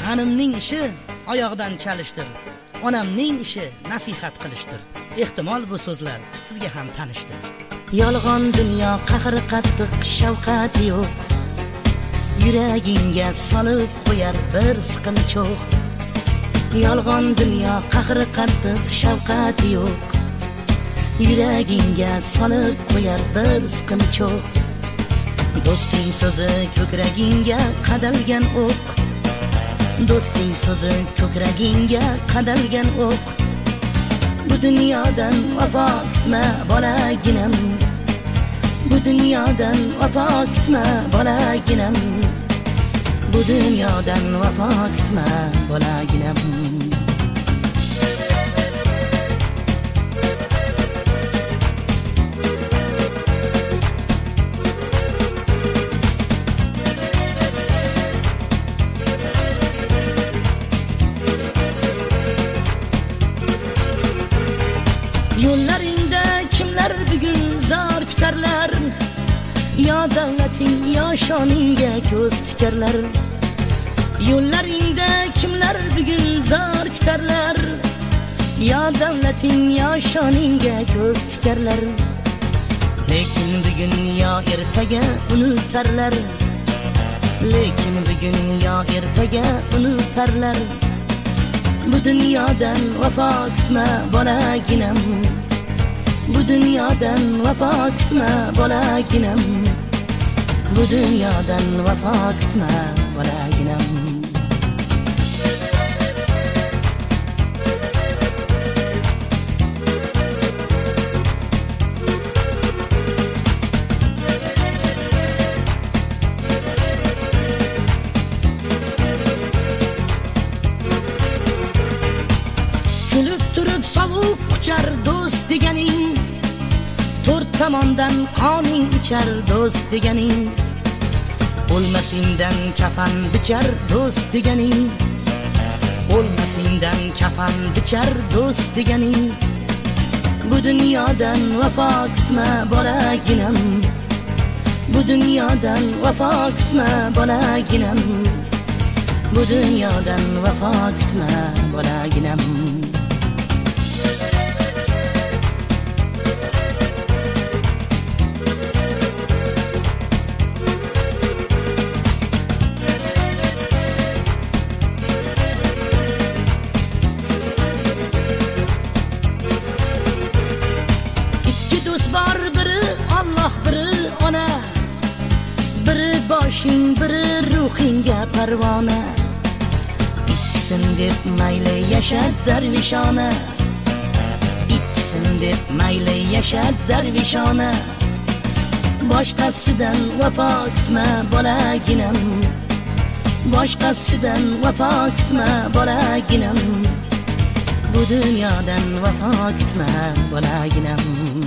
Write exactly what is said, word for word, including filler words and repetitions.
G'animning ishi oyoqdan chalishdir. Onamning ishi nasihat qilishdir. Ehtimol bu so'zlar sizga ham tanishdir. Yolg'on dunyo qahri qattiq, shafqat yo'q. Yuragingga solib qo'yar bir siqilchoq. Yolg'on dunyo qahri qattiq, shafqat yo'q. Yuragingga solib qo'yar bir siqilchoq. Do'sting so'zi ko'kragingga qadalgan o'q. Do'sting so'zi ko'kragingga qadalgan o'q. Bu dunyodan vafo kutma bolaginam. Bu dunyodan vafo kutma bolaginam. Bu dunyodan vafo kutma bolaginam. Yo'llaringda kimlar bugun zor kutarlar? Yo davlating, yo shoningga ko'z tikarlar. Yo'llaringda kimlar bugun zor kutarlar? Yo davlating, yo shoningga ko'z tikarlar. Lekin bugun yo ertaga unutarlar. Lekin bugun yo ertaga unutarlar. Bu dunyodan vafo kutma bolaginam. Bu dunyodan vafo kutma bolaginam. Bu dunyodan vafo kutma bolaginam. Kulib turib sovuq quchar do'st deganing. To'rt tomondan qoning ichar do'st deganing. O'lmasingdan kafan bichar do'st deganing. O'lmasingdan kafan bichar do'st deganing. Bu dunyodan vafo kutma bolaginam. Bu dunyodan vafo kutma bolaginam. Bu dunyodan vafo kutma bolaginam. Bor biri Alloh, biri ona. Biri boshing, biri ruhingga parvona. İkkisin deb mayli yashad darvishona. İkkisin deb mayli yashad darvishona. Boshqasidan vafo kutma bolaginam. Boshqasidan vafo kutma bolaginam. Bu dunyodan vafo kutma bolaginam.